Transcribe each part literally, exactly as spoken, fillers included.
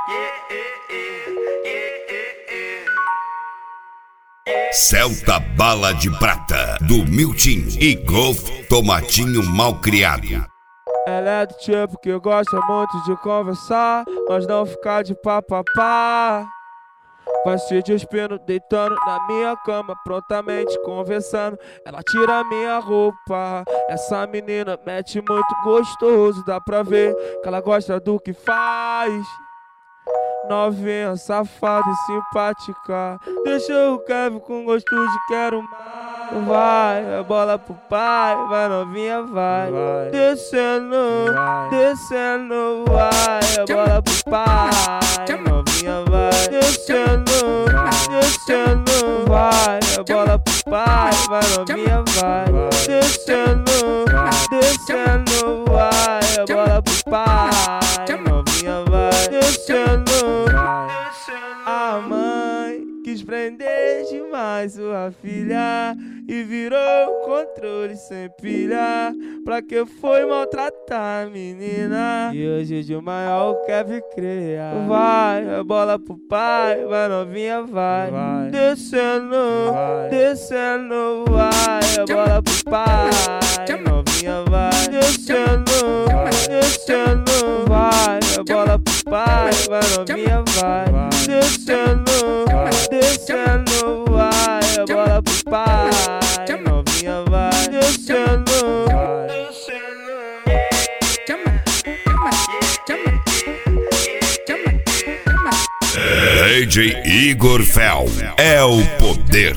Celta Bala de Prata, do Miltim e Golf Tomatinho Malcriado. Ela é do tipo que gosta muito de conversar, mas não ficar de papapá. Vai se despindo, deitando na minha cama, prontamente conversando. Ela tira minha roupa. Essa menina mete muito gostoso, dá pra ver que ela gosta do que faz. Novinha, safada e simpática, deixa o Kevin com gosto de quero mais. Vai, a bola pro pai, vai novinha, vai, vai. Descendo, vai. Descendo, vai, a bola pro pai, novinha, vai. Descendo, descendo, vai, a bola pro pai, vai novinha, vai. Descendo, descendo, vai, a bola pro pai, novinha, vai. Descendo. A mãe quis prender demais sua filha e virou controle sem pilha. Pra que foi maltratar a menina? E hoje de maior quer vir criar. Vai, a bola pro pai, vai novinha, vai, vai. Descendo, vai. Descendo, vai, a bola pro pai, novinha, vai. Descendo, descendo, vai, a bola pro pai, vai novinha, vai. Descendo, descendo, vai, a bola pro pai, novinha, vai. Descendo, descendo. D J Igor Fel é o poder.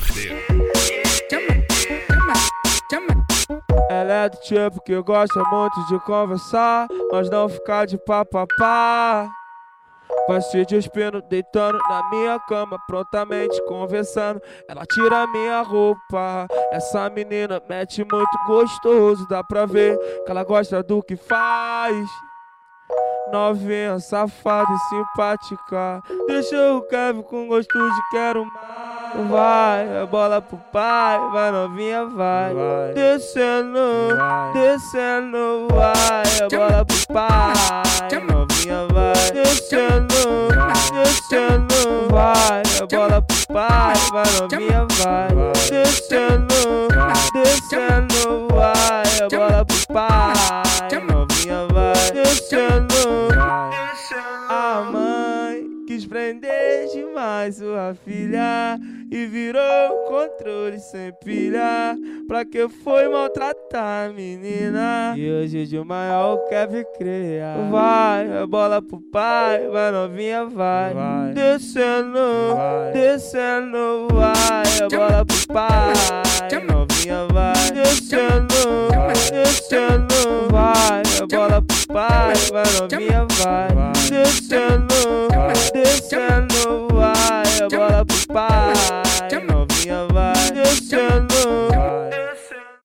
Ela é do tipo que gosta muito de conversar, mas não ficar de papapá. Vai se despindo, deitando na minha cama, prontamente conversando. Ela tira minha roupa. Essa menina mete muito gostoso, dá pra ver que ela gosta do que faz. Novinha, safada e simpática, deixa o Kevin com gosto de quero mais. Vai, a bola pro pai, vai novinha, vai, vai. Descendo, vai. Descendo, vai, a bola pro pai, novinha, vai. Descendo, descendo, vai, a bola pro pai, vai novinha, vai. Descendo, descendo, vai, a bola pro pai, novinha, vai. Descendo. A mãe quis prender demais sua filha e virou controle sem pilha. Pra que foi maltratar a menina? E hoje de maior quer vir criar. Vai, a bola pro pai, vai novinha, vai, vai. Descendo, vai. Descendo, vai, a bola pro pai, novinha, vai. Descendo, descendo, vai, a bola pro pai, vai novinha, vai. Descendo.